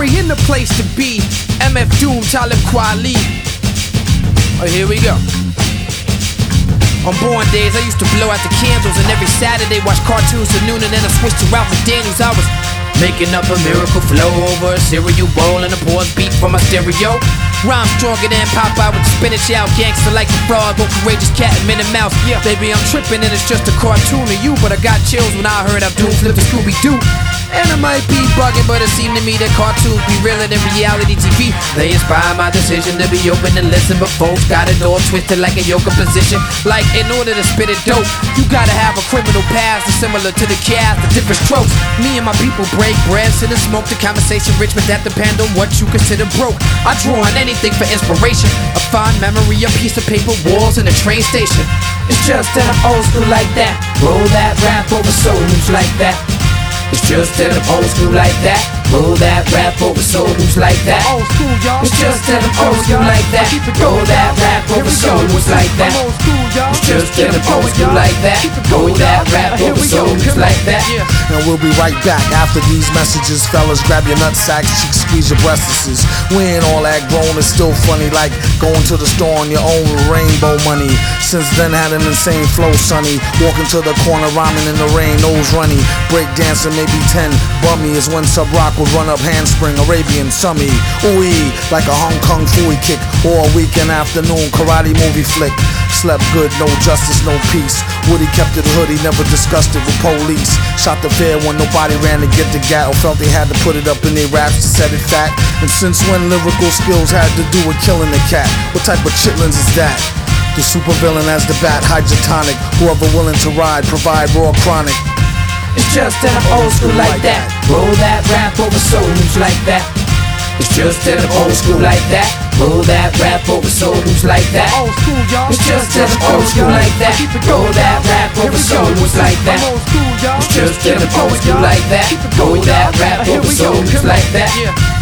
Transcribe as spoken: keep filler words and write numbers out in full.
we're in the place to be. M F Doom, Talib Kweli. Oh, here we go. On born days, I used to blow out the candles, and every Saturday watch cartoons till noon, and then I switched to Ralph McDaniels. I was making up a miracle flow over a cereal bowl and a pause beat from my stereo. Rhyme stronger than Popeye with the spinach out. Gangster like a frog, but courageous cat and Minnie Mouse. Yeah, baby, I'm tripping and it's just a cartoon of you, but I got chills when I heard Abdul flip the Scooby-Doo. And I might be bugging, but it seemed to me that cartoons be realer than reality T V. They inspire my decision to be open and listen, but folks got it all twisted like a yoga position. Like, in order to spit it dope, you gotta have a criminal past that's similar to the cast, the different strokes. Me and my people break bread, sit and smoke. The conversation rich, but that depend on what you consider broke. I draw on anything for inspiration, a fond memory, a piece of paper, walls, and a train station. It's just that I'm old school like that. Roll that rap over souls like that. It's just that I'm old school like that. Roll that rap over souls like that. Old school, y'all. It's just that I'm old school like that. Roll that rap over souls like that. I'm old school, y'all. It's just that I'm old school like that. Roll that rap over souls like that. And we'll be right back after these messages. Fellas, grab your nutsacks, cheeks, squeeze your breasts. We ain't all that grown, it's still funny, like going to the store on your own with rainbow money. Since then had an insane flow, sonny. Walking to the corner, rhyming in the rain, nose runny. Break dancing, maybe ten. Bummy is when Sub Rock would run up handspring, Arabian summy. Ooh-ee, like a Hong Kong Fooey kick, or a weekend afternoon karate movie flick. Slept good, no justice, no peace. Woody kept it hoodie, never discussed it with police. Shot the fair when nobody ran to get the gat, or felt they had to put it up in their raps to set it fat. And since when lyrical skills had to do with killing a cat? What type of chitlins is that? The supervillain as the bat, hydrotonic. Whoever willing to ride, provide raw chronic. It's just that I'm old school like that. Roll that rap over souls like that. It's just that I'm old school like that. Roll that rap over souls like that. Old school, y'all. It's just that I'm old school like that. Roll that rap over souls like that. I'm old school, y'all. It's just that I'm old school like that. Roll that rap over souls like that.